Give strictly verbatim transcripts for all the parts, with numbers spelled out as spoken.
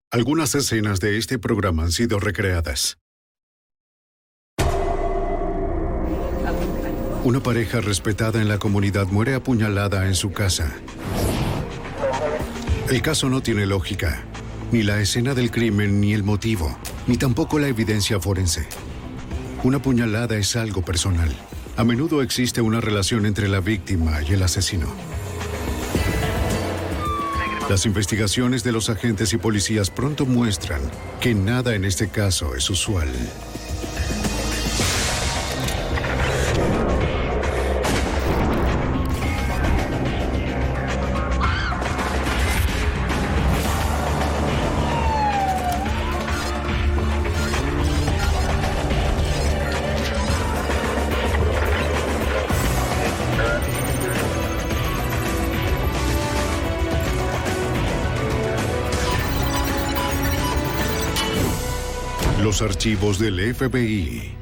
Algunas escenas de este programa han sido recreadas. Una pareja respetada en la comunidad muere apuñalada en su casa. El caso no tiene lógica, ni la escena del crimen, ni el motivo, ni tampoco la evidencia forense. Una puñalada es algo personal. A menudo existe una relación entre la víctima y el asesino. Las investigaciones de los agentes y policías pronto muestran que nada en este caso es usual. Los archivos del F B I.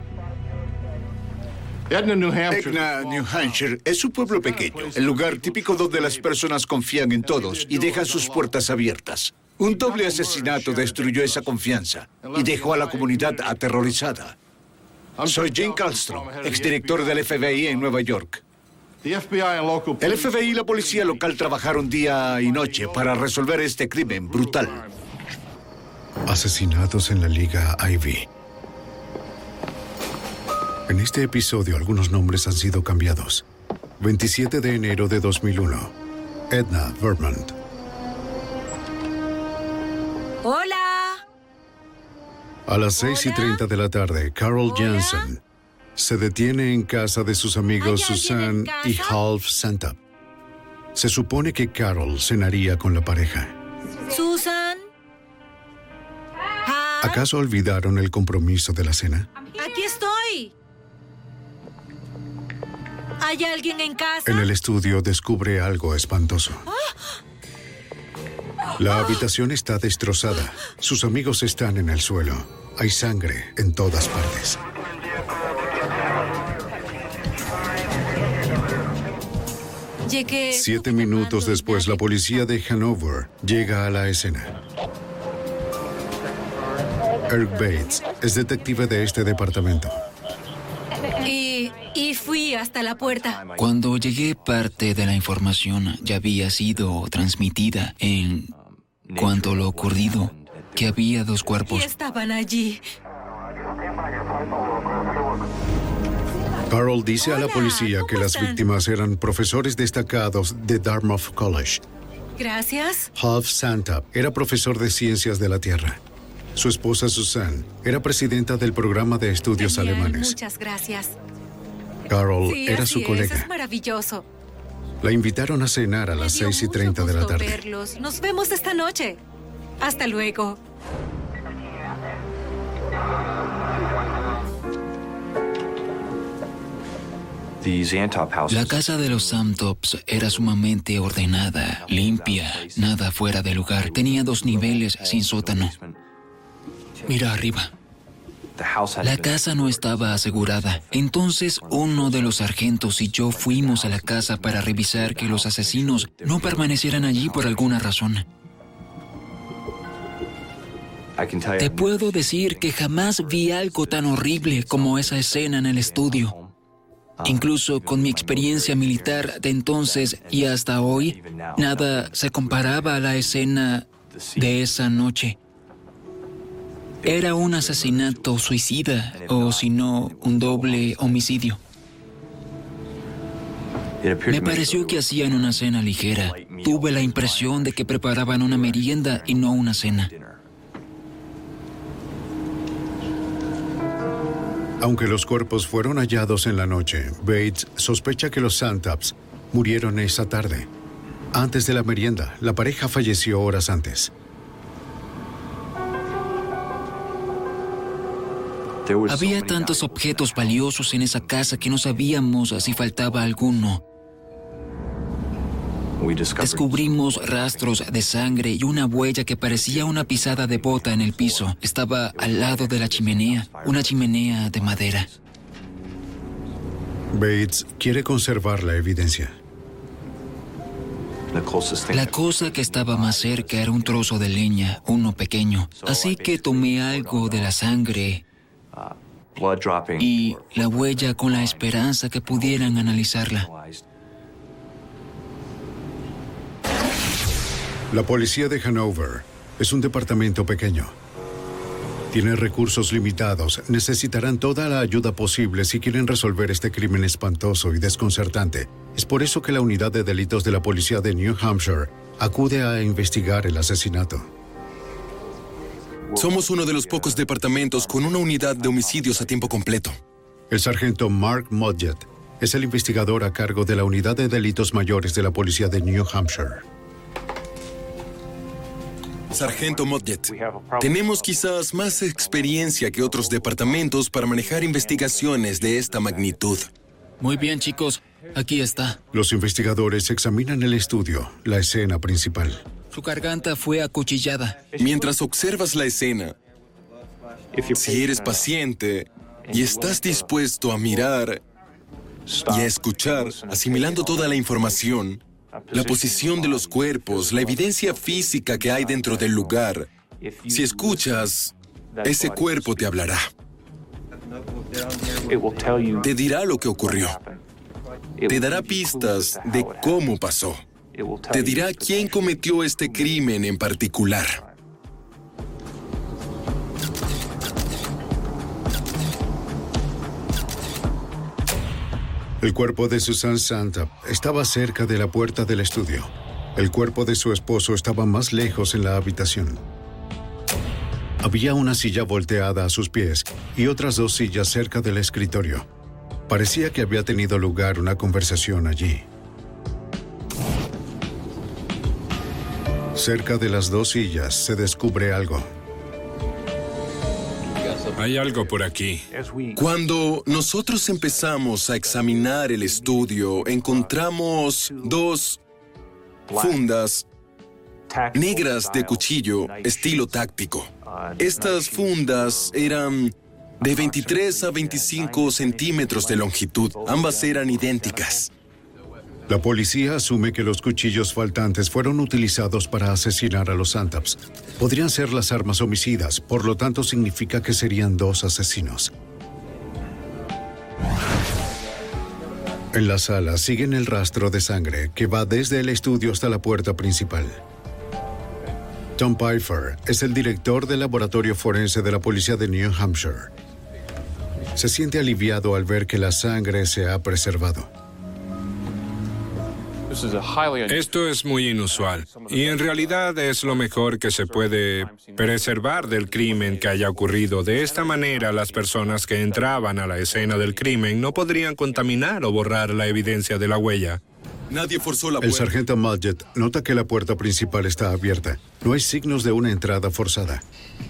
Etna, New Hampshire, es un pueblo pequeño, el lugar típico donde las personas confían en todos y dejan sus puertas abiertas. Un doble asesinato destruyó esa confianza y dejó a la comunidad aterrorizada. Soy Jim Kallstrom, exdirector del F B I en Nueva York. El F B I y la policía local trabajaron día y noche para resolver este crimen brutal. Asesinatos en la Liga Ivy. En este episodio, algunos nombres han sido cambiados. veintisiete de enero de dos mil uno. Edna Vermont. ¡Hola! A las seis y treinta de la tarde, Carol Jansen se detiene en casa de sus amigos Susan y Half Santap. Se supone que Carol cenaría con la pareja. ¿Susan? ¿Acaso olvidaron el compromiso de la cena? ¡Aquí estoy! ¿Hay alguien en casa? En el estudio descubre algo espantoso. La habitación está destrozada. Sus amigos están en el suelo. Hay sangre en todas partes. Llegué... Siete minutos después, la policía de Hanover llega a la escena. Eric Bates es detective de este departamento. Y, y fui hasta la puerta. Cuando llegué, parte de la información ya había sido transmitida en cuanto a lo ocurrido, que había dos cuerpos. Y estaban allí. Carol dice a la Hola, policía que ¿cómo las están? víctimas eran profesores destacados de Dartmouth College. Gracias. Half Santap era profesor de ciencias de la Tierra. Su esposa Susan era presidenta del programa de estudios Genial, alemanes. Muchas gracias. Carol Sí, era así su es, colega. es maravilloso. La invitaron a cenar a las Me dio seis y mucho treinta de la gusto tarde. verlos. Nos vemos esta noche. Hasta luego. La casa de los Samtops era sumamente ordenada, limpia, nada fuera de lugar. Tenía dos niveles sin sótano. Mira arriba. La casa no estaba asegurada. Entonces uno de los sargentos y yo fuimos a la casa para revisar que los asesinos no permanecieran allí por alguna razón. Te puedo decir que jamás vi algo tan horrible como esa escena en el estudio. Incluso con mi experiencia militar de entonces y hasta hoy, nada se comparaba a la escena de esa noche. Era un asesinato suicida, o si no, un doble homicidio. Me pareció que hacían una cena ligera. Tuve la impresión de que preparaban una merienda y no una cena. Aunque los cuerpos fueron hallados en la noche, Bates sospecha que los Santaps murieron esa tarde. Antes de la merienda, la pareja falleció horas antes. Había tantos objetos valiosos en esa casa que no sabíamos si faltaba alguno. Descubrimos rastros de sangre y una huella que parecía una pisada de bota en el piso. Estaba al lado de la chimenea, una chimenea de madera. Bates quiere conservar la evidencia. La cosa que estaba más cerca era un trozo de leña, uno pequeño. Así que tomé algo de la sangre y la huella con la esperanza que pudieran analizarla. La policía de Hanover es un departamento pequeño. Tiene recursos limitados. Necesitarán toda la ayuda posible si quieren resolver este crimen espantoso y desconcertante. Es por eso que la unidad de delitos de la policía de New Hampshire acude a investigar el asesinato. Somos uno de los pocos departamentos con una unidad de homicidios a tiempo completo. El sargento Mark Modjet es el investigador a cargo de la unidad de delitos mayores de la policía de New Hampshire. Sargento Modjet, tenemos quizás más experiencia que otros departamentos para manejar investigaciones de esta magnitud. Muy bien, chicos. Aquí está. Los investigadores examinan el estudio, la escena principal. Su garganta fue acuchillada. Mientras observas la escena, si eres paciente y estás dispuesto a mirar y a escuchar, asimilando toda la información, la posición de los cuerpos, la evidencia física que hay dentro del lugar, si escuchas, ese cuerpo te hablará. Te dirá lo que ocurrió. Te dará pistas de cómo pasó. Te dirá quién cometió este crimen en particular. El cuerpo de Susan Santop estaba cerca de la puerta del estudio. El cuerpo de su esposo estaba más lejos en la habitación. Había una silla volteada a sus pies y otras dos sillas cerca del escritorio. Parecía que había tenido lugar una conversación allí. Cerca de las dos sillas se descubre algo. Hay algo por aquí. Cuando nosotros empezamos a examinar el estudio, encontramos dos fundas negras de cuchillo, estilo táctico. Estas fundas eran de veintitrés a veinticinco centímetros de longitud. Ambas eran idénticas. La policía asume que los cuchillos faltantes fueron utilizados para asesinar a los Santops. Podrían ser las armas homicidas, por lo tanto significa que serían dos asesinos. En la sala siguen el rastro de sangre que va desde el estudio hasta la puerta principal. Tom Pfeiffer es el director del laboratorio forense de la policía de New Hampshire. Se siente aliviado al ver que la sangre se ha preservado. Esto es muy inusual y en realidad es lo mejor que se puede preservar del crimen que haya ocurrido. De esta manera, las personas que entraban a la escena del crimen no podrían contaminar o borrar la evidencia de la huella. Nadie forzó la puerta. El sargento Modjet nota que la puerta principal está abierta. No hay signos de una entrada forzada.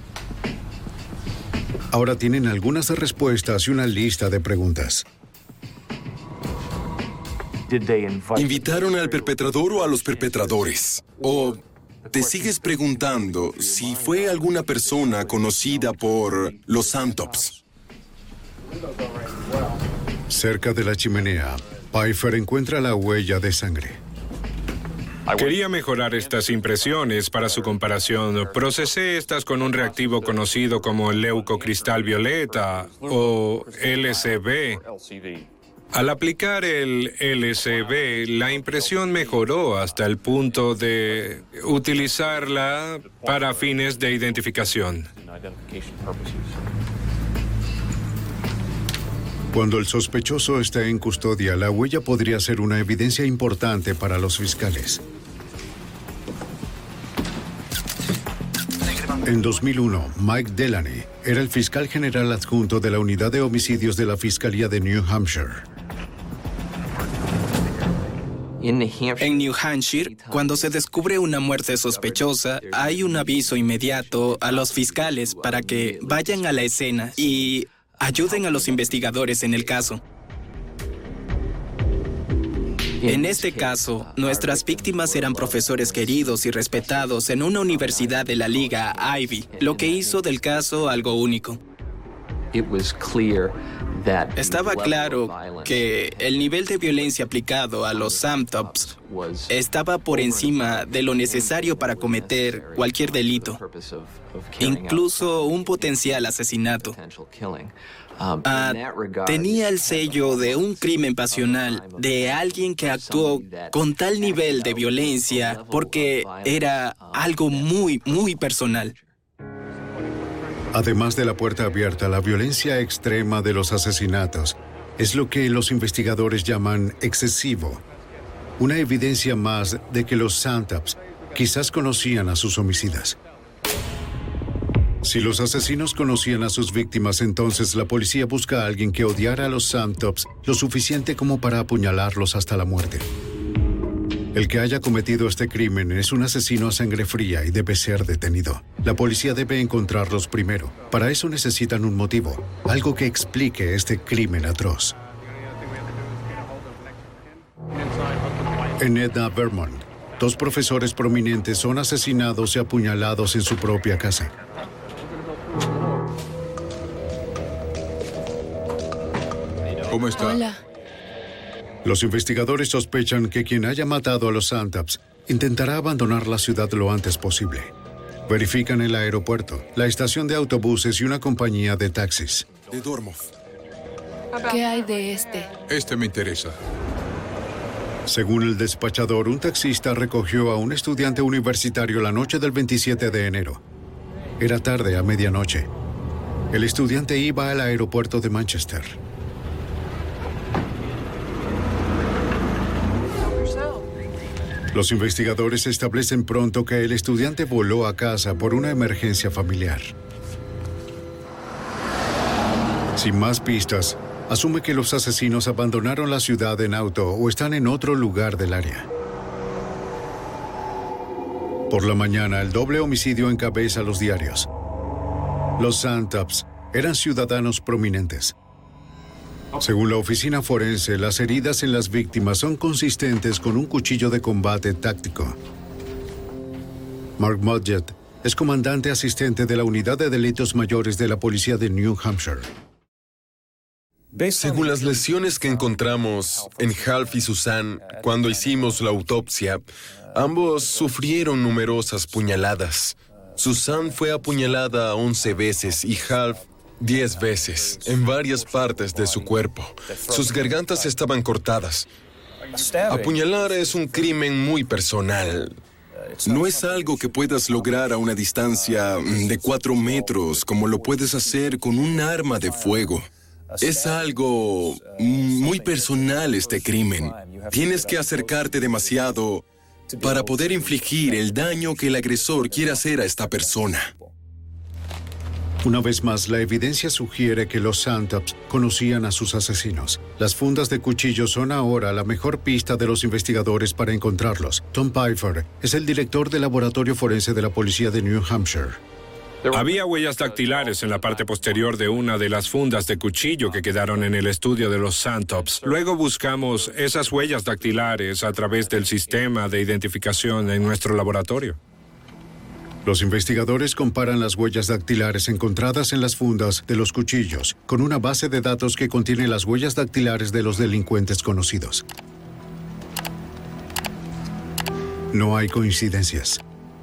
Ahora tienen algunas respuestas y una lista de preguntas. ¿Invitaron al perpetrador o a los perpetradores? ¿O te sigues preguntando si fue alguna persona conocida por los Santops? Cerca de la chimenea, Pfeiffer encuentra la huella de sangre. Quería mejorar estas impresiones para su comparación. Procesé estas con un reactivo conocido como leucocristal violeta o L C B. Al aplicar el L C B, la impresión mejoró hasta el punto de utilizarla para fines de identificación. Cuando el sospechoso está en custodia, la huella podría ser una evidencia importante para los fiscales. En dos mil uno, Mike Delaney era el fiscal general adjunto de la unidad de homicidios de la Fiscalía de New Hampshire. En New Hampshire, cuando se descubre una muerte sospechosa, hay un aviso inmediato a los fiscales para que vayan a la escena y ayuden a los investigadores en el caso. En este caso, nuestras víctimas eran profesores queridos y respetados en una universidad de la Liga Ivy, lo que hizo del caso algo único. Estaba claro que el nivel de violencia aplicado a los Samtops estaba por encima de lo necesario para cometer cualquier delito, incluso un potencial asesinato. Ah, tenía el sello de un crimen pasional, de alguien que actuó con tal nivel de violencia porque era algo muy, muy personal. Además de la puerta abierta, la violencia extrema de los asesinatos es lo que los investigadores llaman excesivo. Una evidencia más de que los Samtops quizás conocían a sus homicidas. Si los asesinos conocían a sus víctimas, entonces la policía busca a alguien que odiara a los Samtops lo suficiente como para apuñalarlos hasta la muerte. El que haya cometido este crimen es un asesino a sangre fría y debe ser detenido. La policía debe encontrarlos primero. Para eso necesitan un motivo, algo que explique este crimen atroz. En Edna, Vermont, dos profesores prominentes son asesinados y apuñalados en su propia casa. ¿Cómo está? Hola. Los investigadores sospechan que quien haya matado a los Samtops intentará abandonar la ciudad lo antes posible. Verifican el aeropuerto, la estación de autobuses y una compañía de taxis. De Dormov. ¿Qué hay de este? Este me interesa. Según el despachador, un taxista recogió a un estudiante universitario la noche del veintisiete de enero. Era tarde, a medianoche. El estudiante iba al aeropuerto de Manchester. Los investigadores establecen pronto que el estudiante voló a casa por una emergencia familiar. Sin más pistas, asume que los asesinos abandonaron la ciudad en auto o están en otro lugar del área. Por la mañana, el doble homicidio encabeza los diarios. Los Samtops eran ciudadanos prominentes. Según la oficina forense, las heridas en las víctimas son consistentes con un cuchillo de combate táctico. Mark Mudgett es comandante asistente de la Unidad de Delitos Mayores de la Policía de New Hampshire. Según las lesiones que encontramos en Half y Susan cuando hicimos la autopsia, ambos sufrieron numerosas puñaladas. Susan fue apuñalada once veces y Half diez veces, en varias partes de su cuerpo. Sus gargantas estaban cortadas. Apuñalar es un crimen muy personal. No es algo que puedas lograr a una distancia de cuatro metros, como lo puedes hacer con un arma de fuego. Es algo muy personal este crimen. Tienes que acercarte demasiado para poder infligir el daño que el agresor quiere hacer a esta persona. Una vez más, la evidencia sugiere que los Samtops conocían a sus asesinos. Las fundas de cuchillos son ahora la mejor pista de los investigadores para encontrarlos. Tom Pfeiffer es el director del laboratorio forense de la policía de New Hampshire. Había huellas dactilares en la parte posterior de una de las fundas de cuchillo que quedaron en el estudio de los Samtops. Luego buscamos esas huellas dactilares a través del sistema de identificación en nuestro laboratorio. Los investigadores comparan las huellas dactilares encontradas en las fundas de los cuchillos con una base de datos que contiene las huellas dactilares de los delincuentes conocidos. No hay coincidencias.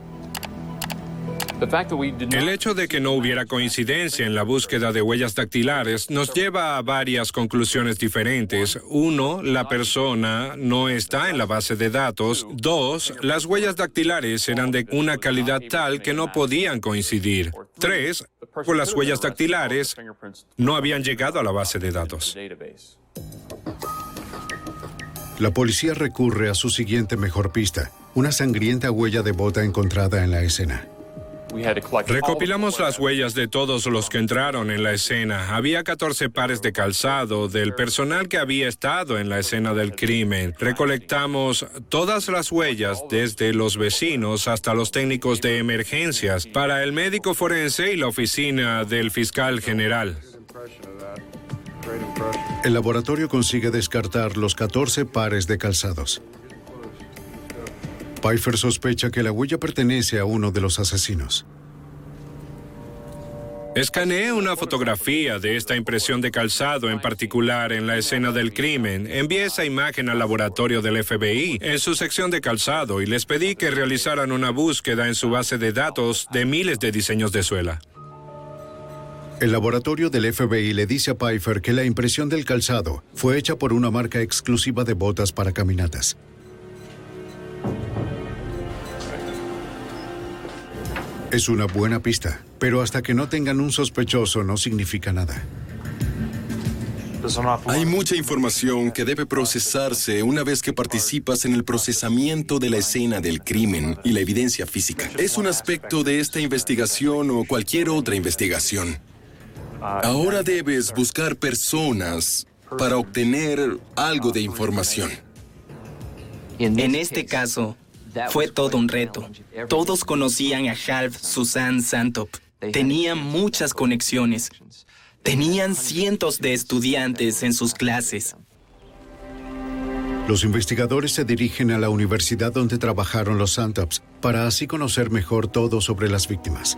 El hecho de que no hubiera coincidencia en la búsqueda de huellas dactilares nos lleva a varias conclusiones diferentes. Uno, la persona no está en la base de datos. Dos, las huellas dactilares eran de una calidad tal que no podían coincidir. Tres, por las huellas dactilares no habían llegado a la base de datos. La policía recurre a su siguiente mejor pista, una sangrienta huella de bota encontrada en la escena. Recopilamos las huellas de todos los que entraron en la escena. Había catorce pares de calzado del personal que había estado en la escena del crimen. Recolectamos todas las huellas, desde los vecinos hasta los técnicos de emergencias, para el médico forense y la oficina del fiscal general. El laboratorio consigue descartar los catorce pares de calzados. Pfeiffer sospecha que la huella pertenece a uno de los asesinos. Escaneé una fotografía de esta impresión de calzado en particular en la escena del crimen. Envié esa imagen al laboratorio del F B I en su sección de calzado y les pedí que realizaran una búsqueda en su base de datos de miles de diseños de suela. El laboratorio del F B I le dice a Pfeiffer que la impresión del calzado fue hecha por una marca exclusiva de botas para caminatas. Es una buena pista, pero hasta que no tengan un sospechoso no significa nada. Hay mucha información que debe procesarse una vez que participas en el procesamiento de la escena del crimen y la evidencia física. Es un aspecto de esta investigación o cualquier otra investigación. Ahora debes buscar personas para obtener algo de información. En este caso, fue todo un reto. Todos conocían a Half Suzanne Santop. Tenían muchas conexiones. Tenían cientos de estudiantes en sus clases. Los investigadores se dirigen a la universidad donde trabajaron los Santops para así conocer mejor todo sobre las víctimas.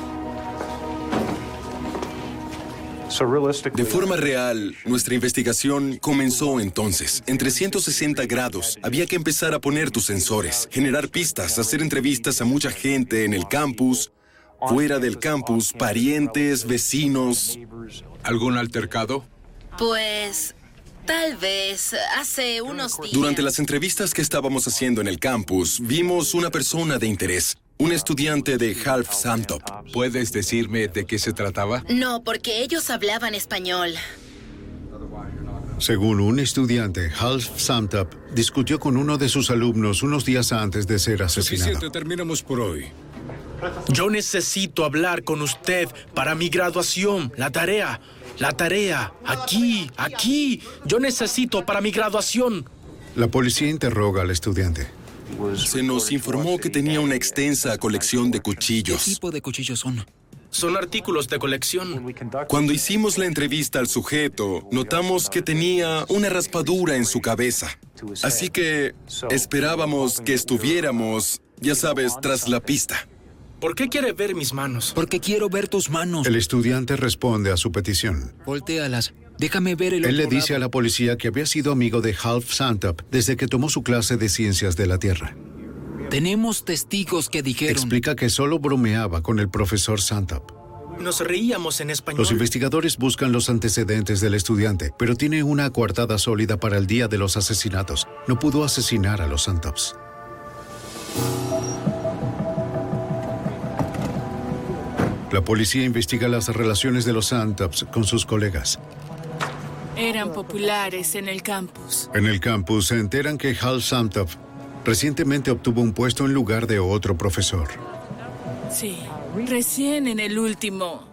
De forma real, nuestra investigación comenzó entonces. En trescientos sesenta grados, había que empezar a poner tus sensores, generar pistas, hacer entrevistas a mucha gente en el campus, fuera del campus, parientes, vecinos. ¿Algún altercado? Pues tal vez hace unos días. Durante las entrevistas que estábamos haciendo en el campus, vimos una persona de interés. Un estudiante de Half Santop. ¿Puedes decirme de qué se trataba? No, porque ellos hablaban español. Según un estudiante, Half Santop discutió con uno de sus alumnos unos días antes de ser asesinado. Suficiente, terminamos por hoy. Yo necesito hablar con usted para mi graduación. La tarea, la tarea. Aquí, aquí. Yo necesito para mi graduación. La policía interroga al estudiante. Se nos informó que tenía una extensa colección de cuchillos. ¿Qué tipo de cuchillos son? Son artículos de colección. Cuando hicimos la entrevista al sujeto, notamos que tenía una raspadura en su cabeza. Así que esperábamos que estuviéramos, ya sabes, tras la pista. ¿Por qué quiere ver mis manos? Porque quiero ver tus manos. El estudiante responde a su petición. Voltéalas. Déjame ver el Él le otro dice lado. a la policía que había sido amigo de Half Santop desde que tomó su clase de ciencias de la Tierra. Tenemos testigos que dijeron... Explica que solo bromeaba con el profesor Santop. Nos reíamos en español. Los investigadores buscan los antecedentes del estudiante, pero tiene una coartada sólida para el día de los asesinatos. No pudo asesinar a los Santops. La policía investiga las relaciones de los Santops con sus colegas. Eran populares en el campus. En el campus se enteran que Hal Santop recientemente obtuvo un puesto en lugar de otro profesor. Sí, recién en el último.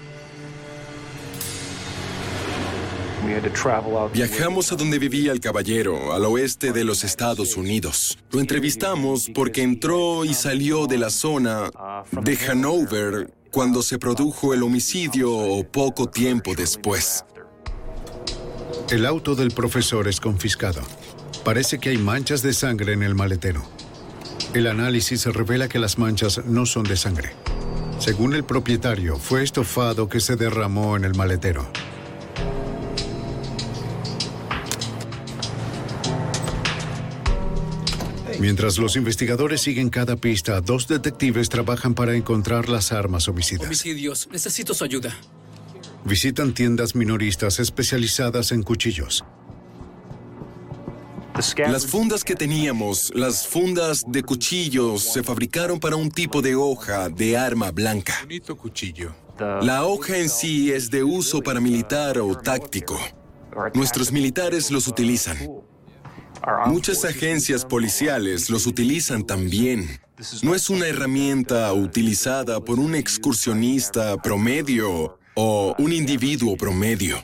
Viajamos a donde vivía el caballero, al oeste de los Estados Unidos. Lo entrevistamos porque entró y salió de la zona de Hanover cuando se produjo el homicidio o poco tiempo después. El auto del profesor es confiscado. Parece que hay manchas de sangre en el maletero. El análisis revela que las manchas no son de sangre. Según el propietario, fue estofado que se derramó en el maletero. Mientras los investigadores siguen cada pista, dos detectives trabajan para encontrar las armas homicidas. Homicidios, necesito su ayuda. Visitan tiendas minoristas especializadas en cuchillos. Las fundas que teníamos, las fundas de cuchillos, se fabricaron para un tipo de hoja de arma blanca. Bonito cuchillo. La hoja en sí es de uso paramilitar o táctico. Nuestros militares los utilizan. Muchas agencias policiales los utilizan también. No es una herramienta utilizada por un excursionista promedio o un individuo promedio.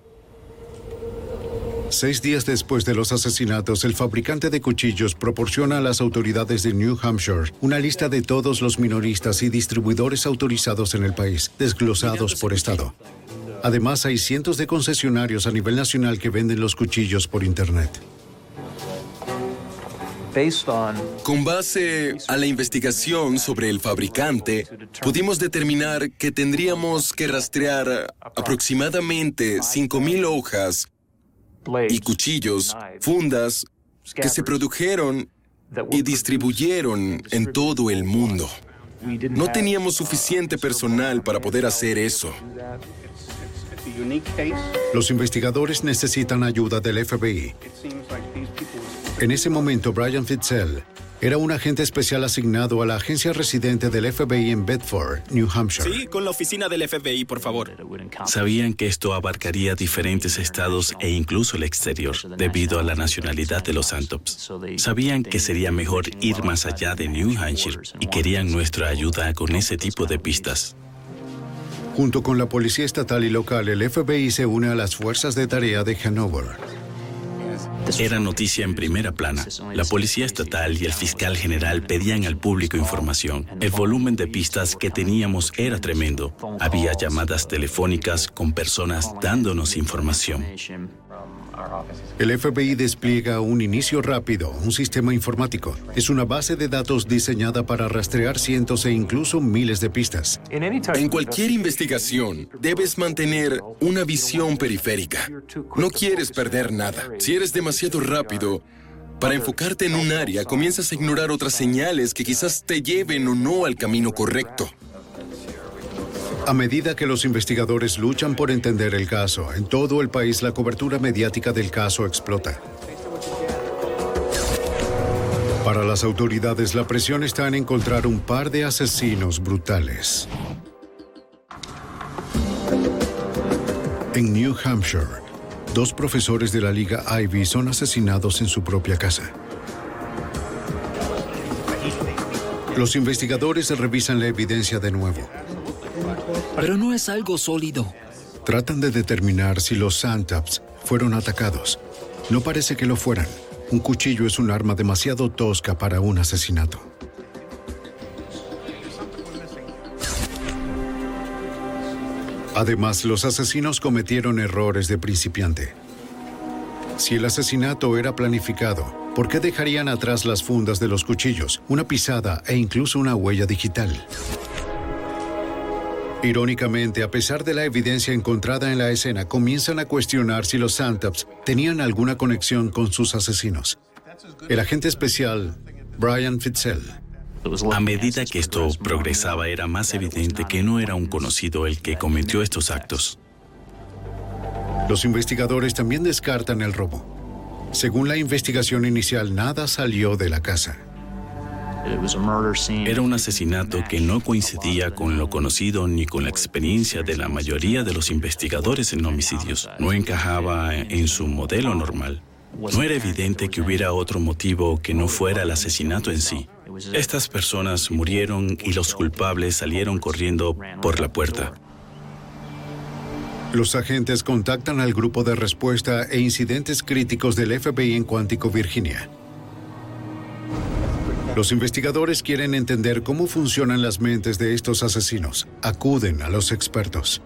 Seis días después de los asesinatos, el fabricante de cuchillos proporciona a las autoridades de New Hampshire una lista de todos los minoristas y distribuidores autorizados en el país, desglosados por estado. Además, hay cientos de concesionarios a nivel nacional que venden los cuchillos por Internet. Con base a la investigación sobre el fabricante, pudimos determinar que tendríamos que rastrear aproximadamente cinco mil hojas y cuchillos, fundas, que se produjeron y distribuyeron en todo el mundo. No teníamos suficiente personal para poder hacer eso. Los investigadores necesitan ayuda del F B I. En ese momento, Brian Fitzel era un agente especial asignado a la agencia residente del F B I en Bedford, New Hampshire. Sí, con la oficina del F B I, por favor. Sabían que esto abarcaría diferentes estados e incluso el exterior, debido a la nacionalidad de los Santops. Sabían que sería mejor ir más allá de New Hampshire y querían nuestra ayuda con ese tipo de pistas. Junto con la policía estatal y local, el F B I se une a las fuerzas de tarea de Hanover. Era noticia en primera plana. La policía estatal y el fiscal general pedían al público información. El volumen de pistas que teníamos era tremendo. Había llamadas telefónicas con personas dándonos información. El F B I despliega un inicio rápido, un sistema informático. Es una base de datos diseñada para rastrear cientos e incluso miles de pistas. En cualquier investigación, debes mantener una visión periférica. No quieres perder nada. Si eres demasiado rápido para enfocarte en un área, comienzas a ignorar otras señales que quizás te lleven o no al camino correcto. A medida que los investigadores luchan por entender el caso, en todo el país la cobertura mediática del caso explota. Para las autoridades, la presión está en encontrar un par de asesinos brutales. En New Hampshire, dos profesores de la Liga Ivy son asesinados en su propia casa. Los investigadores revisan la evidencia de nuevo. Pero no es algo sólido. Tratan de determinar si los Santops fueron atacados. No parece que lo fueran. Un cuchillo es un arma demasiado tosca para un asesinato. Además, los asesinos cometieron errores de principiante. Si el asesinato era planificado, ¿por qué dejarían atrás las fundas de los cuchillos, una pisada e incluso una huella digital? Irónicamente, a pesar de la evidencia encontrada en la escena, comienzan a cuestionar si los Santops tenían alguna conexión con sus asesinos. El agente especial, Brian Fitzel. A medida que esto progresaba, era más evidente que no era un conocido el que cometió estos actos. Los investigadores también descartan el robo. Según la investigación inicial, nada salió de la casa. Era un asesinato que no coincidía con lo conocido ni con la experiencia de la mayoría de los investigadores en homicidios. No encajaba en su modelo normal. No era evidente que hubiera otro motivo que no fuera el asesinato en sí. Estas personas murieron y los culpables salieron corriendo por la puerta. Los agentes contactan al grupo de respuesta e incidentes críticos del F B I en Quantico, Virginia. Los investigadores quieren entender cómo funcionan las mentes de estos asesinos. Acuden a los expertos.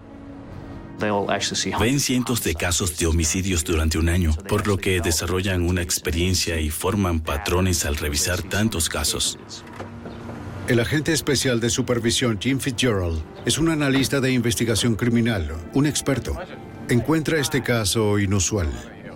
Ven cientos de casos de homicidios durante un año, por lo que desarrollan una experiencia y forman patrones al revisar tantos casos. El agente especial de supervisión Jim Fitzgerald es un analista de investigación criminal, un experto. Encuentra este caso inusual.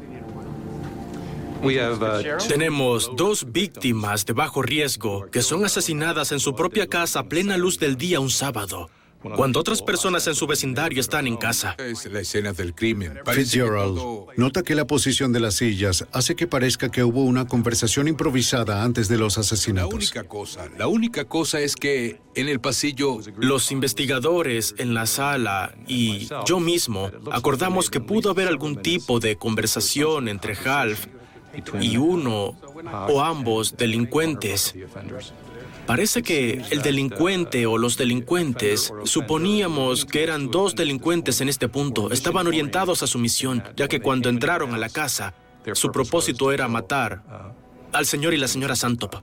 Tenemos dos víctimas de bajo riesgo que son asesinadas en su propia casa a plena luz del día un sábado, cuando otras personas en su vecindario están en casa. Es la escena del crimen. Fitzgerald nota que la posición de las sillas hace que parezca que hubo una conversación improvisada antes de los asesinatos. La única cosa, la única cosa es que en el pasillo... Los investigadores en la sala y yo mismo acordamos que pudo haber algún tipo de conversación entre Half y uno o ambos delincuentes. Parece que el delincuente o los delincuentes, suponíamos que eran dos delincuentes en este punto, estaban orientados a su misión, ya que cuando entraron a la casa, su propósito era matar al señor y la señora Santop.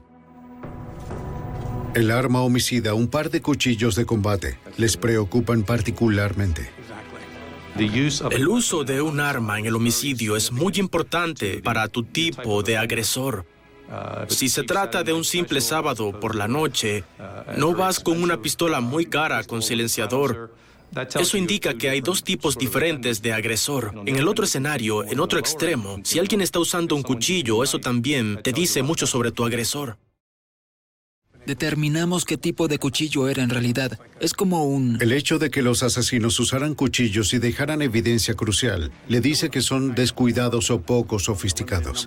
El arma homicida, un par de cuchillos de combate, les preocupan particularmente. El uso de un arma en el homicidio es muy importante para tu tipo de agresor. Si se trata de un simple sábado por la noche, no vas con una pistola muy cara con silenciador. Eso indica que hay dos tipos diferentes de agresor. En el otro escenario, en otro extremo, si alguien está usando un cuchillo, eso también te dice mucho sobre tu agresor. Determinamos qué tipo de cuchillo era en realidad. Es como un... El hecho de que los asesinos usaran cuchillos y dejaran evidencia crucial le dice que son descuidados o poco sofisticados.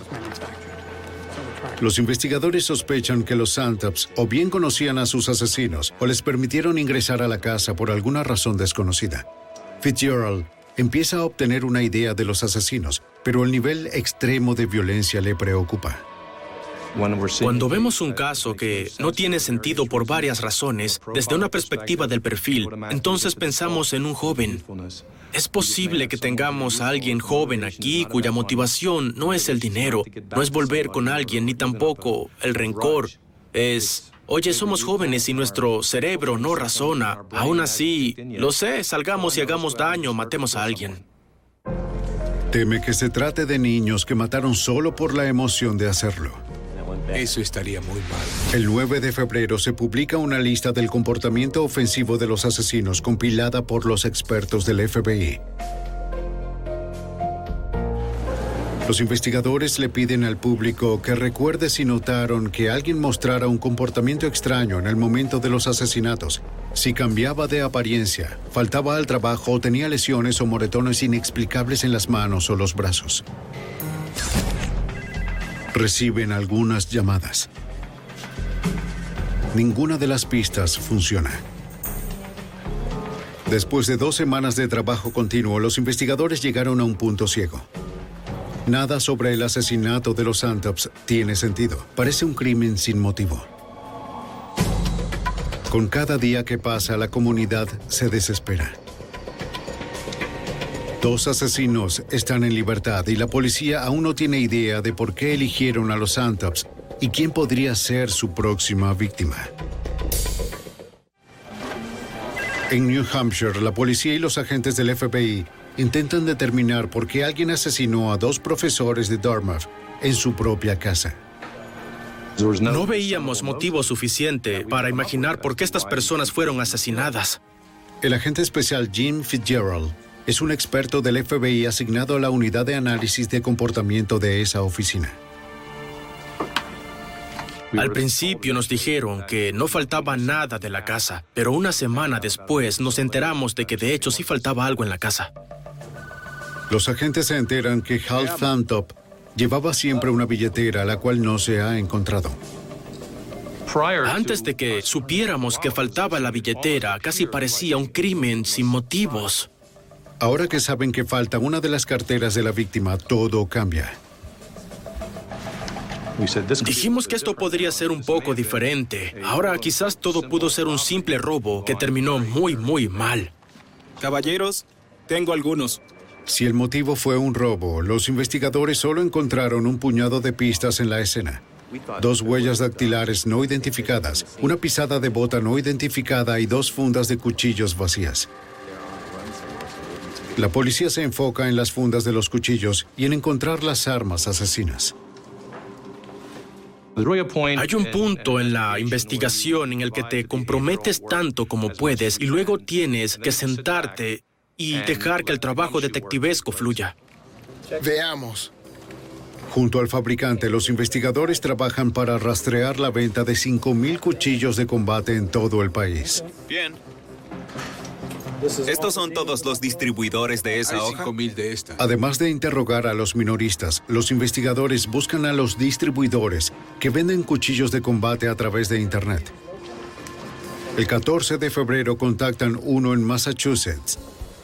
Los investigadores sospechan que los Santops o bien conocían a sus asesinos o les permitieron ingresar a la casa por alguna razón desconocida. Fitzgerald empieza a obtener una idea de los asesinos, pero el nivel extremo de violencia le preocupa. Cuando vemos un caso que no tiene sentido por varias razones, desde una perspectiva del perfil, entonces pensamos en un joven. Es posible que tengamos a alguien joven aquí cuya motivación no es el dinero, no es volver con alguien, ni tampoco el rencor. Es, oye, somos jóvenes y nuestro cerebro no razona. Aún así, lo sé, salgamos y hagamos daño, matemos a alguien. Teme que se trate de niños que mataron solo por la emoción de hacerlo. Eso estaría muy mal. El nueve de febrero se publica una lista del comportamiento ofensivo de los asesinos compilada por los expertos del F B I. Los investigadores le piden al público que recuerde si notaron que alguien mostrara un comportamiento extraño en el momento de los asesinatos, si cambiaba de apariencia, faltaba al trabajo o tenía lesiones o moretones inexplicables en las manos o los brazos. Reciben algunas llamadas. Ninguna de las pistas funciona. Después de dos semanas de trabajo continuo, los investigadores llegaron a un punto ciego. Nada sobre el asesinato de los Santops tiene sentido. Parece un crimen sin motivo. Con cada día que pasa, la comunidad se desespera. Dos asesinos están en libertad y la policía aún no tiene idea de por qué eligieron a los Santops y quién podría ser su próxima víctima. En New Hampshire, la policía y los agentes del F B I intentan determinar por qué alguien asesinó a dos profesores de Dartmouth en su propia casa. No veíamos motivo suficiente para imaginar por qué estas personas fueron asesinadas. El agente especial Jim Fitzgerald es un experto del F B I asignado a la unidad de análisis de comportamiento de esa oficina. Al principio nos dijeron que no faltaba nada de la casa, pero una semana después nos enteramos de que de hecho sí faltaba algo en la casa. Los agentes se enteran que Hal Santop llevaba siempre una billetera, la cual no se ha encontrado. Antes de que supiéramos que faltaba la billetera, casi parecía un crimen sin motivos. Ahora que saben que falta una de las carteras de la víctima, todo cambia. Dijimos que esto podría ser un poco diferente. Ahora quizás todo pudo ser un simple robo que terminó muy, muy mal. Caballeros, tengo algunos. Si el motivo fue un robo, los investigadores solo encontraron un puñado de pistas en la escena. Dos huellas dactilares no identificadas, una pisada de bota no identificada y dos fundas de cuchillos vacías. La policía se enfoca en las fundas de los cuchillos y en encontrar las armas asesinas. Hay un punto en la investigación en el que te comprometes tanto como puedes y luego tienes que sentarte y dejar que el trabajo detectivesco fluya. Veamos. Junto al fabricante, los investigadores trabajan para rastrear la venta de cinco mil cuchillos de combate en todo el país. Bien. ¿Estos son todos los distribuidores de esa hoja? cinco mil de esta. Además de interrogar a los minoristas, los investigadores buscan a los distribuidores que venden cuchillos de combate a través de Internet. El catorce de febrero contactan uno en Massachusetts.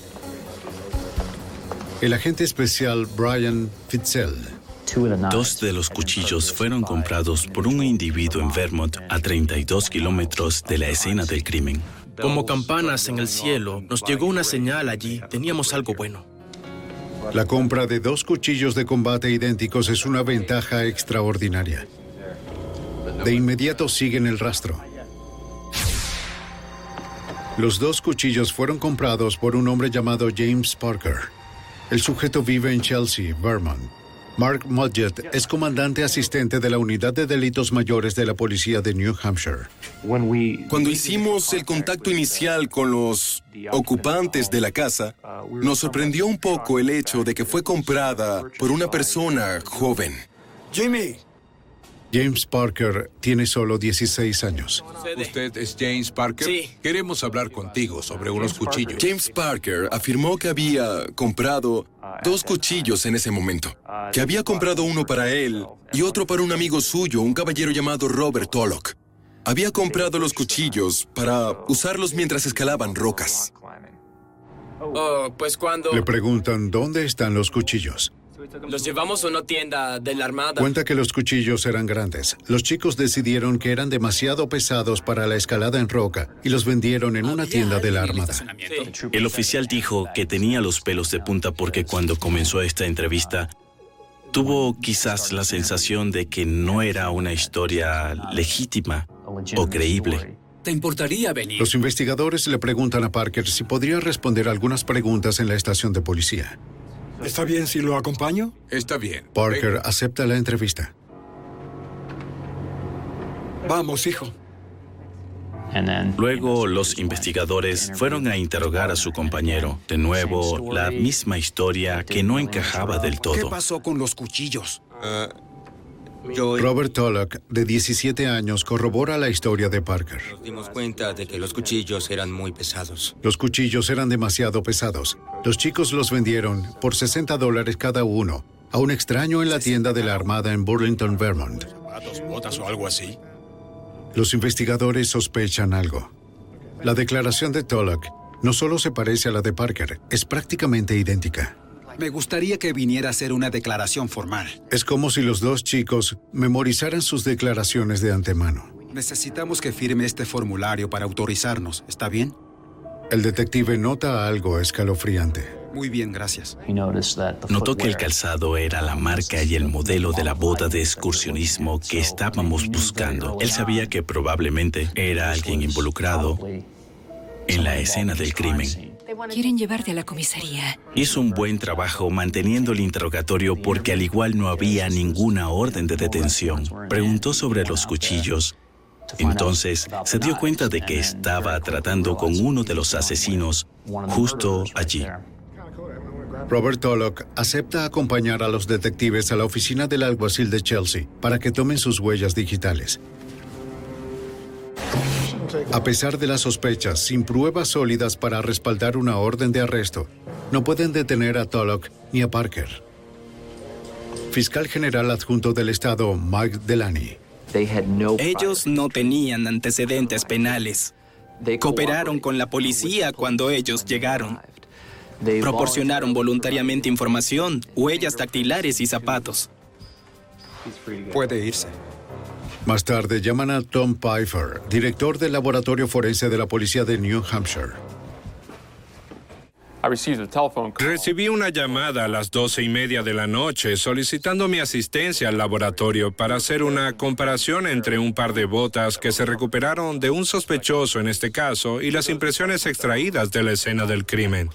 El agente especial Brian Fitzel. Dos de los cuchillos fueron comprados por un individuo en Vermont a treinta y dos kilómetros de la escena del crimen. Como campanas en el cielo, nos llegó una señal allí. Teníamos algo bueno. La compra de dos cuchillos de combate idénticos es una ventaja extraordinaria. De inmediato siguen el rastro. Los dos cuchillos fueron comprados por un hombre llamado James Parker. El sujeto vive en Chelsea, Vermont. Mark Mudgett es comandante asistente de la Unidad de Delitos Mayores de la Policía de New Hampshire. Cuando hicimos el contacto inicial con los ocupantes de la casa, nos sorprendió un poco el hecho de que fue comprada por una persona joven. Jimmy. James Parker tiene solo dieciséis años. ¿Usted es James Parker? Sí. Queremos hablar contigo sobre unos cuchillos. James Parker afirmó que había comprado dos cuchillos en ese momento, que había comprado uno para él y otro para un amigo suyo, un caballero llamado Robert Tulloch. Había comprado los cuchillos para usarlos mientras escalaban rocas. Oh, pues cuando Le preguntan dónde están los cuchillos. los llevamos a una tienda de la Armada. Cuenta que los cuchillos eran grandes. Los chicos decidieron que eran demasiado pesados para la escalada en roca y los vendieron en una tienda de la Armada. El oficial dijo que tenía los pelos de punta porque cuando comenzó esta entrevista, tuvo quizás la sensación de que no era una historia legítima o creíble. ¿Te importaría venir? Los investigadores le preguntan a Parker si podría responder algunas preguntas en la estación de policía. ¿Está bien si lo acompaño? Está bien. Parker acepta la entrevista. Vamos, hijo. Luego los investigadores fueron a interrogar a su compañero. De nuevo, la misma historia que no encajaba del ¿Qué todo. pasó con los cuchillos? Yo Robert Tulloch, de diecisiete años, corrobora la historia de Parker. nos dimos cuenta de que los cuchillos eran muy pesados. Los cuchillos eran demasiado pesados. Los chicos los vendieron por sesenta dólares cada uno a un extraño en la tienda de la Armada en Burlington, Vermont. ¿Botas o algo así? Los investigadores sospechan algo. La declaración de Tulloch no solo se parece a la de Parker, es prácticamente idéntica. Me gustaría que viniera a hacer una declaración formal. Es como si los dos chicos memorizaran sus declaraciones de antemano. Necesitamos que firme este formulario para autorizarnos. ¿Está bien? El detective nota algo escalofriante. Muy bien, gracias. Notó que el calzado era la marca y el modelo de la bota de excursionismo que estábamos buscando. Él sabía que probablemente era alguien involucrado en la escena del crimen. Quieren llevarte a la comisaría. Hizo un buen trabajo manteniendo el interrogatorio porque al igual no había ninguna orden de detención. Preguntó sobre los cuchillos. Entonces se dio cuenta de que estaba tratando con uno de los asesinos justo allí. Robert Tulloch acepta acompañar a los detectives a la oficina del alguacil de Chelsea para que tomen sus huellas digitales. A pesar de las sospechas, sin pruebas sólidas para respaldar una orden de arresto, no pueden detener a Tulloch ni a Parker. Fiscal General Adjunto del Estado, Mike Delaney. Ellos no tenían antecedentes penales. Cooperaron con la policía cuando ellos llegaron. Proporcionaron voluntariamente información, huellas dactilares y zapatos. Puede irse. Más tarde llaman a Tom Pfeiffer, director del laboratorio forense de la policía de New Hampshire. Recibí una llamada a las doce y media de la noche solicitando mi asistencia al laboratorio para hacer una comparación entre un par de botas que se recuperaron de un sospechoso en este caso y las impresiones extraídas de la escena del crimen.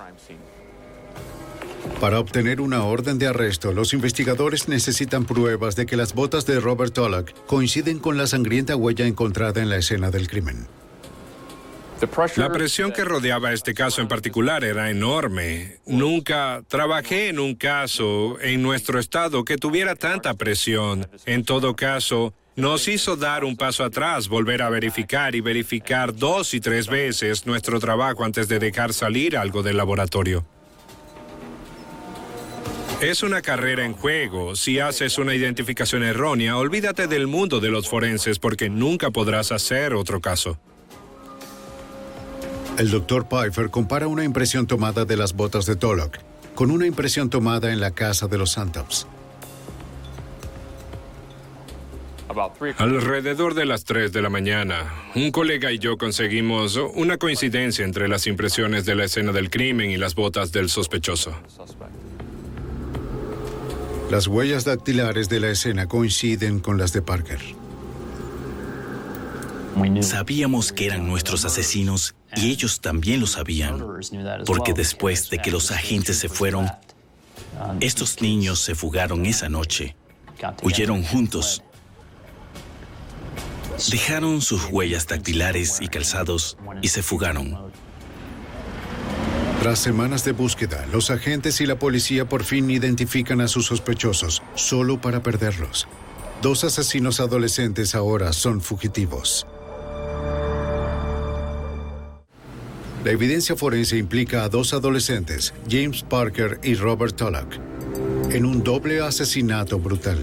Para obtener una orden de arresto, los investigadores necesitan pruebas de que las botas de Robert Tulloch coinciden con la sangrienta huella encontrada en la escena del crimen. La presión que rodeaba este caso en particular era enorme. Nunca trabajé en un caso en nuestro estado que tuviera tanta presión. En todo caso, nos hizo dar un paso atrás, volver a verificar y verificar dos y tres veces nuestro trabajo antes de dejar salir algo del laboratorio. Es una carrera en juego. Si haces una identificación errónea, olvídate del mundo de los forenses porque nunca podrás hacer otro caso. El doctor Pfeiffer compara una impresión tomada de las botas de Tulloch con una impresión tomada en la casa de los Santops. Alrededor de las tres de la mañana, un colega y yo conseguimos una coincidencia entre las impresiones de la escena del crimen y las botas del sospechoso. Las huellas dactilares de la escena coinciden con las de Parker. Sabíamos que eran nuestros asesinos y ellos también lo sabían, porque después de que los agentes se fueron, Estos niños se fugaron esa noche. Huyeron juntos. Dejaron sus huellas dactilares y calzados y se fugaron. Tras semanas de búsqueda, los agentes y la policía por fin identifican a sus sospechosos, solo para perderlos. Dos asesinos adolescentes ahora son fugitivos. La evidencia forense implica a dos adolescentes, James Parker y Robert Tulloch, en un doble asesinato brutal.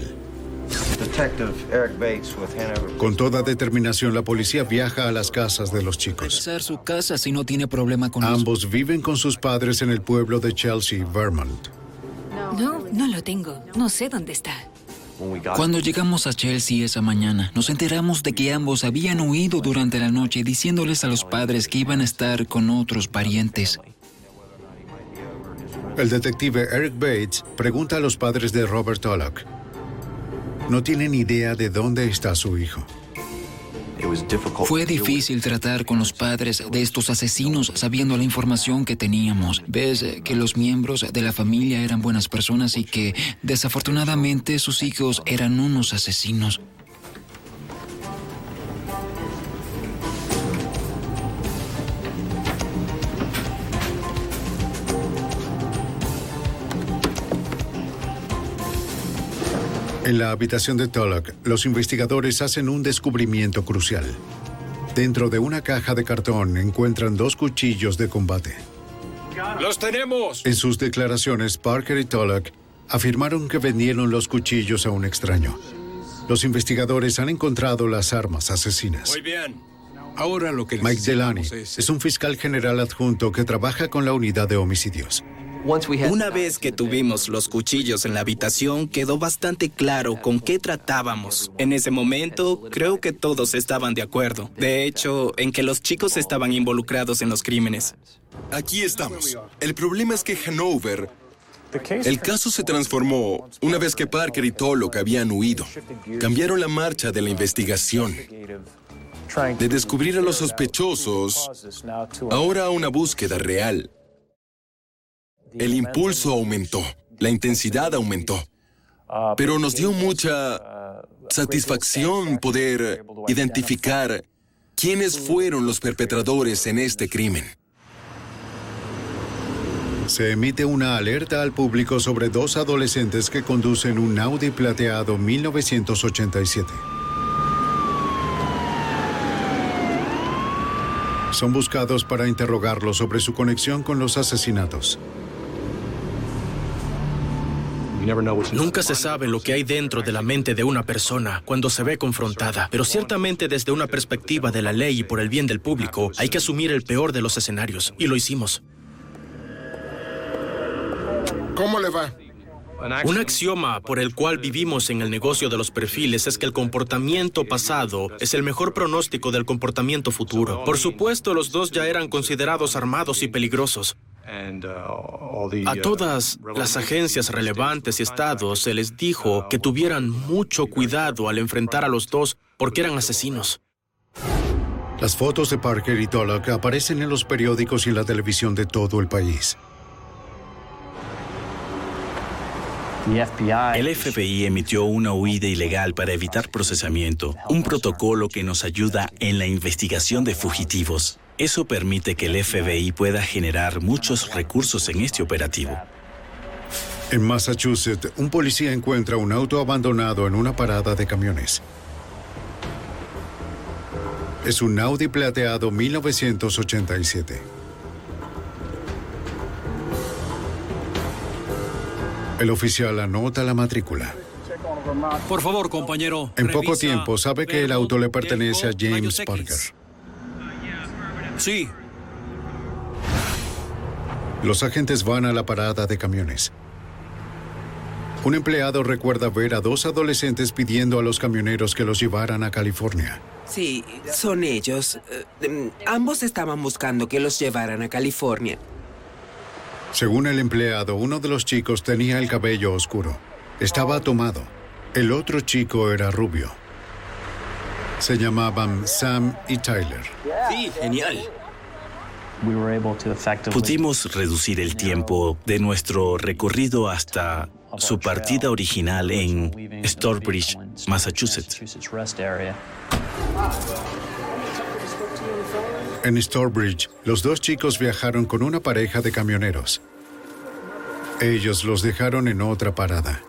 Con toda determinación, la policía viaja a las casas de los chicos. Revisar su casa si no tiene problema con Ambos los... viven con sus padres en el pueblo de Chelsea, Vermont. No, no lo tengo. No sé dónde está. Cuando llegamos a Chelsea esa mañana, nos enteramos de que ambos habían huido durante la noche, diciéndoles a los padres que iban a estar con otros parientes. El detective Eric Bates pregunta a los padres de Robert Tulloch. No tienen idea de dónde está su hijo. Fue difícil tratar con los padres de estos asesinos sabiendo la información que teníamos. Ves que los miembros de la familia eran buenas personas y que, desafortunadamente, sus hijos eran unos asesinos. En la habitación de Tulloch, los investigadores hacen un descubrimiento crucial. Dentro de una caja de cartón encuentran dos cuchillos de combate. ¡Los tenemos! En sus declaraciones, Parker y Tulloch afirmaron que vendieron los cuchillos a un extraño. Los investigadores han encontrado las armas asesinas. Muy bien. Ahora lo que Mike Delaney es... es un fiscal general adjunto que trabaja con la unidad de homicidios. Una vez que tuvimos los cuchillos en la habitación, quedó bastante claro con qué tratábamos. En ese momento, creo que todos estaban de acuerdo. De hecho, en que los chicos estaban involucrados en los crímenes. Aquí estamos. El problema es que Hanover... El caso se transformó una vez que Parker y Tulloch habían huido. Cambiaron la marcha de la investigación. De descubrir a los sospechosos, ahora a una búsqueda real. El impulso aumentó, la intensidad aumentó, pero nos dio mucha satisfacción poder identificar quiénes fueron los perpetradores en este crimen. Se emite una alerta al público sobre dos adolescentes que conducen un Audi plateado mil novecientos ochenta y siete. Son buscados para interrogarlos sobre su conexión con los asesinatos. Nunca se sabe lo que hay dentro de la mente de una persona cuando se ve confrontada, pero ciertamente desde una perspectiva de la ley y por el bien del público, hay que asumir el peor de los escenarios, y lo hicimos. ¿Cómo le va? Un axioma por el cual vivimos en el negocio de los perfiles es que el comportamiento pasado es el mejor pronóstico del comportamiento futuro. Por supuesto, los dos ya eran considerados armados y peligrosos. A todas las agencias relevantes y estados se les dijo que tuvieran mucho cuidado al enfrentar a los dos porque eran asesinos. Las fotos de Parker y Tulloch aparecen en los periódicos y en la televisión de todo el país. El F B I emitió una huida ilegal para evitar procesamiento, un protocolo que nos ayuda en la investigación de fugitivos. Eso permite que el F B I pueda generar muchos recursos en este operativo. En Massachusetts, un policía encuentra un auto abandonado en una parada de camiones. Es un Audi plateado mil novecientos ochenta y siete. El oficial anota la matrícula. Por favor, compañero. En poco tiempo sabe que el auto le pertenece a James Parker. Sí. Los agentes van a la parada de camiones. Un empleado recuerda ver a dos adolescentes pidiendo a los camioneros que los llevaran a California. Sí, son ellos. Eh, ambos estaban buscando que los llevaran a California. Según el empleado, uno de los chicos tenía el cabello oscuro. Estaba tomado. El otro chico era rubio. Se llamaban Sam y Tyler. Sí, genial. Pudimos reducir el tiempo de nuestro recorrido hasta su partida original en Storebridge, Massachusetts. En Storebridge, los dos chicos viajaron con una pareja de camioneros. Ellos los dejaron en otra parada.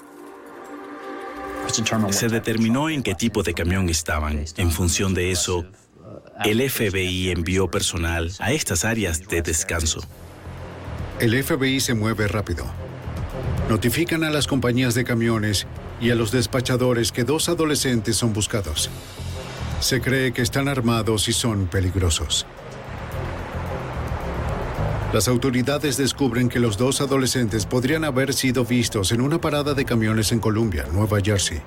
Se determinó en qué tipo de camión estaban. En función de eso, el F B I envió personal a estas áreas de descanso. El F B I se mueve rápido. Notifican a las compañías de camiones y a los despachadores que dos adolescentes son buscados. Se cree que están armados y son peligrosos. Las autoridades descubren que los dos adolescentes podrían haber sido vistos en una parada de camiones en Columbia, Nueva Jersey.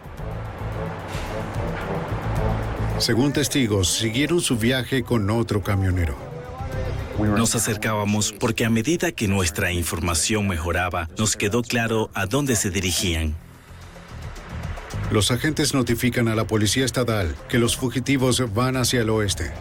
Según testigos, siguieron su viaje con otro camionero. Nos acercábamos porque a medida que nuestra información mejoraba, nos quedó claro a dónde se dirigían. Los agentes notifican a la policía estatal que los fugitivos van hacia el oeste.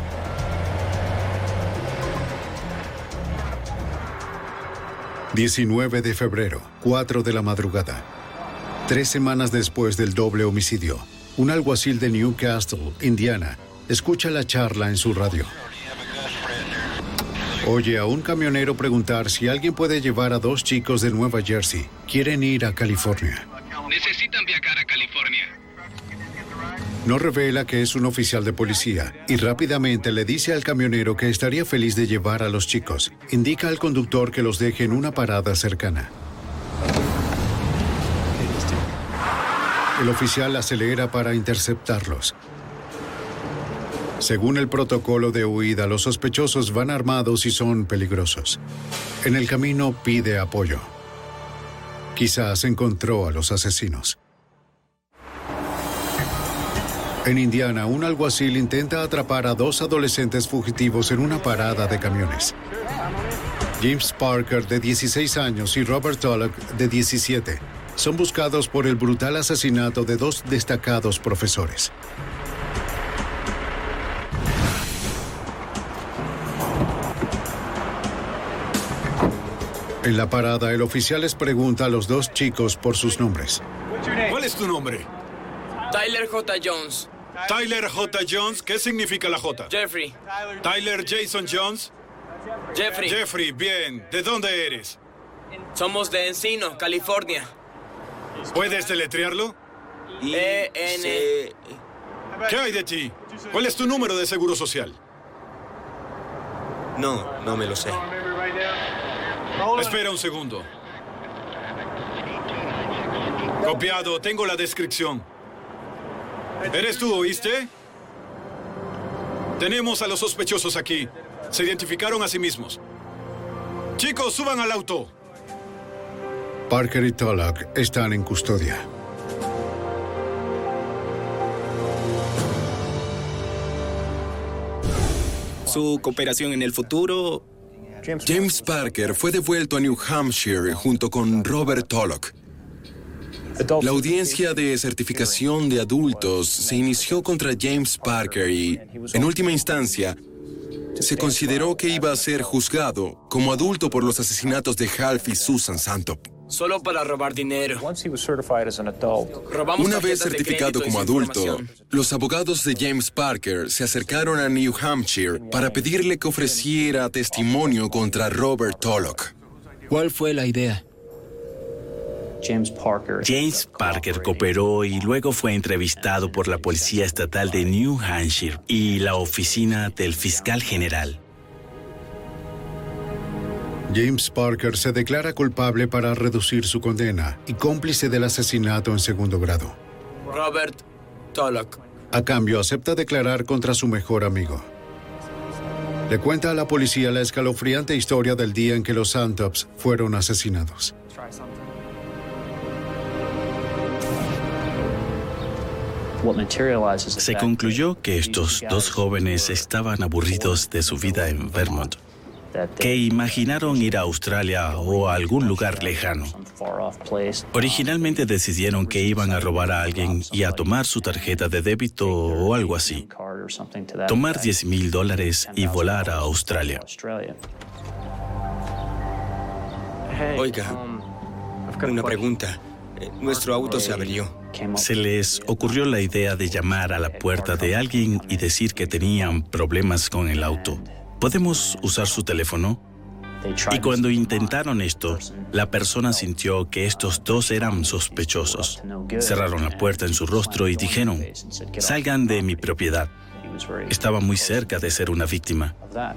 diecinueve de febrero, cuatro de la madrugada. Tres semanas después del doble homicidio, un alguacil de Newcastle, Indiana, escucha la charla en su radio. Oye a un camionero preguntar si alguien puede llevar a dos chicos de Nueva Jersey. Quieren ir a California. Necesitan viajar a California. No revela que es un oficial de policía y rápidamente le dice al camionero que estaría feliz de llevar a los chicos. Indica al conductor que los deje en una parada cercana. El oficial acelera para interceptarlos. Según el protocolo de huida, los sospechosos van armados y son peligrosos. En el camino pide apoyo. Quizás encontró a los asesinos. En Indiana, un alguacil intenta atrapar a dos adolescentes fugitivos en una parada de camiones. James Parker, de dieciséis años, y Robert Tullock, de diecisiete, son buscados por el brutal asesinato de dos destacados profesores. En la parada, el oficial les pregunta a los dos chicos por sus nombres. ¿Cuál es tu nombre? Tyler J. Jones. Tyler J. Jones, ¿qué significa la J? Jeffrey. Tyler Jason Jones. Jeffrey. Jeffrey, bien. ¿De dónde eres? Somos de Encino, California. ¿Puedes deletrearlo? E N ¿Qué hay de ti? ¿Cuál es tu número de seguro social? No, no me lo sé. Espera un segundo. Copiado, tengo la descripción. ¿Eres tú, oíste? Tenemos a los sospechosos aquí. Se identificaron a sí mismos. Chicos, suban al auto. Parker y Tullock están en custodia. Su cooperación en el futuro. James Parker fue devuelto a New Hampshire junto con Robert Tullock. La audiencia de certificación de adultos se inició contra James Parker y, en última instancia, se consideró que iba a ser juzgado como adulto por los asesinatos de Half y Susan Santop. Solo para robar dinero. Una vez certificado como adulto, los abogados de James Parker se acercaron a New Hampshire para pedirle que ofreciera testimonio contra Robert Tullock. ¿Cuál fue la idea? James Parker cooperó y luego fue entrevistado por la Policía Estatal de New Hampshire y la oficina del fiscal general. James Parker se declara culpable para reducir su condena y cómplice del asesinato en segundo grado. Robert Tullock. A cambio, acepta declarar contra su mejor amigo. Le cuenta a la policía la escalofriante historia del día en que los Santops fueron asesinados. Se concluyó que estos dos jóvenes estaban aburridos de su vida en Vermont, que imaginaron ir a Australia o a algún lugar lejano. Originalmente decidieron que iban a robar a alguien y a tomar su tarjeta de débito o algo así. tomar diez mil dólares y volar a Australia. Oiga, una pregunta. Nuestro auto se averió. Se les ocurrió la idea de llamar a la puerta de alguien y decir que tenían problemas con el auto. ¿Podemos usar su teléfono? Y cuando intentaron esto, la persona sintió que estos dos eran sospechosos. Cerraron la puerta en su rostro y dijeron, salgan de mi propiedad. Estaba muy cerca de ser una víctima.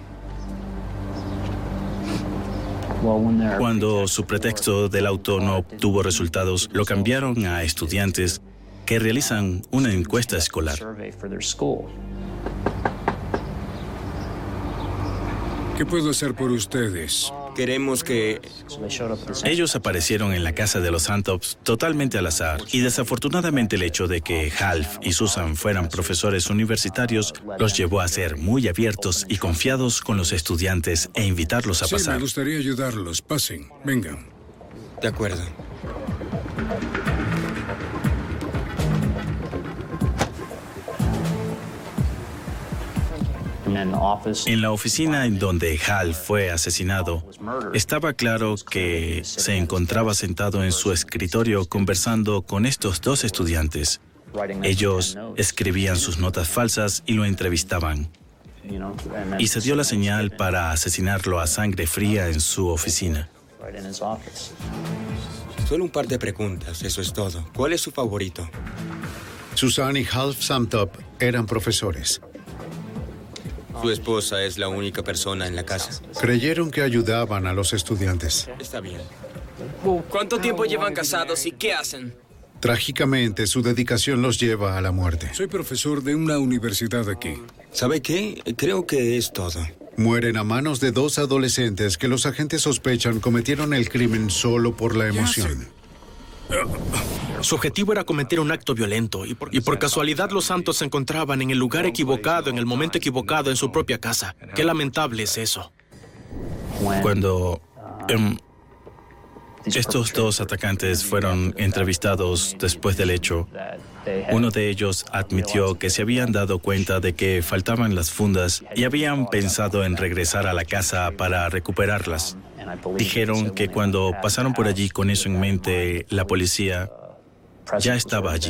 Cuando su pretexto del auto no obtuvo resultados, lo cambiaron a estudiantes que realizan una encuesta escolar. ¿Qué puedo hacer por ustedes? Queremos que... Ellos aparecieron en la casa de los Santops totalmente al azar, y desafortunadamente el hecho de que Half y Susan fueran profesores universitarios los llevó a ser muy abiertos y confiados con los estudiantes e invitarlos a sí, pasar. Me gustaría ayudarlos. Pasen. Vengan. De acuerdo. En la oficina en donde Hal fue asesinado, estaba claro que se encontraba sentado en su escritorio conversando con estos dos estudiantes. Ellos escribían sus notas falsas y lo entrevistaban. Y se dio la señal para asesinarlo a sangre fría en su oficina. Solo un par de preguntas, eso es todo. ¿Cuál es su favorito? Susan y Half Samtop eran profesores. Su esposa es la única persona en la casa. Creyeron que ayudaban a los estudiantes. Está bien. ¿Cuánto tiempo llevan casados y qué hacen? Trágicamente, su dedicación los lleva a la muerte. Soy profesor de una universidad aquí. ¿Sabe qué? Creo que es todo. Mueren a manos de dos adolescentes que los agentes sospechan cometieron el crimen solo por la emoción. Su objetivo era cometer un acto violento y por, y por casualidad los Santos se encontraban en el lugar equivocado, en el momento equivocado, en su propia casa. Qué lamentable es eso. Cuando um, estos dos atacantes fueron entrevistados después del hecho, uno de ellos admitió que se habían dado cuenta de que faltaban las fundas y habían pensado en regresar a la casa para recuperarlas. Dijeron que cuando pasaron por allí con eso en mente, la policía ya estaba allí.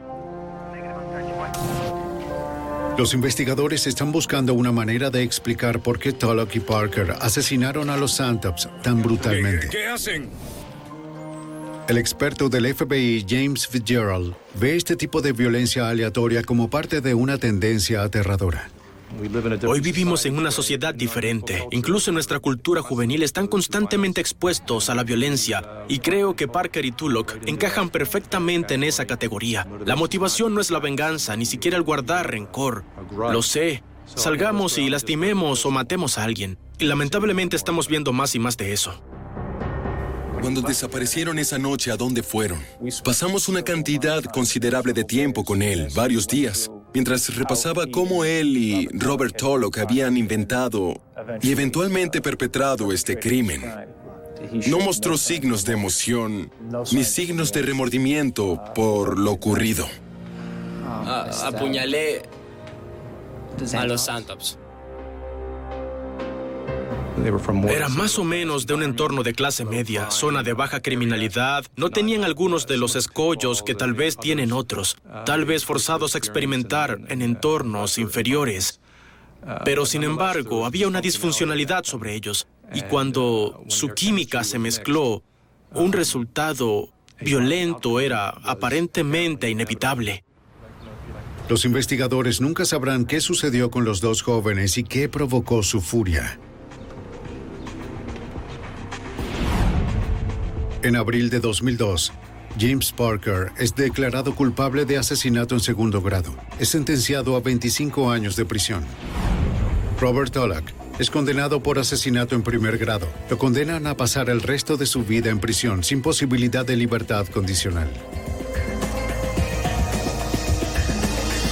Los investigadores están buscando una manera de explicar por qué Tulloch y Parker asesinaron a los Santops tan brutalmente. ¿Qué hacen? El experto del F B I, James Fitzgerald, ve este tipo de violencia aleatoria como parte de una tendencia aterradora. Hoy vivimos en una sociedad diferente. Incluso en nuestra cultura juvenil están constantemente expuestos a la violencia y creo que Parker y Tulloch encajan perfectamente en esa categoría. La motivación no es la venganza, ni siquiera el guardar rencor. Lo sé. Salgamos y lastimemos o matemos a alguien. Y lamentablemente estamos viendo más y más de eso. Cuando desaparecieron esa noche, ¿a dónde fueron? Pasamos una cantidad considerable de tiempo con él, varios días, mientras repasaba cómo él y Robert Tulloch habían inventado y eventualmente perpetrado este crimen. No mostró signos de emoción ni signos de remordimiento por lo ocurrido. A- apuñalé a los Santops. Eran más o menos de un entorno de clase media, zona de baja criminalidad. No tenían algunos de los escollos que tal vez tienen otros, tal vez forzados a experimentar en entornos inferiores. Pero sin embargo, había una disfuncionalidad sobre ellos. Y cuando su química se mezcló, un resultado violento era aparentemente inevitable. Los investigadores nunca sabrán qué sucedió con los dos jóvenes y qué provocó su furia. En abril de dos mil dos, James Parker es declarado culpable de asesinato en segundo grado. Es sentenciado a veinticinco años de prisión. Robert Tulloch es condenado por asesinato en primer grado. Lo condenan a pasar el resto de su vida en prisión sin posibilidad de libertad condicional.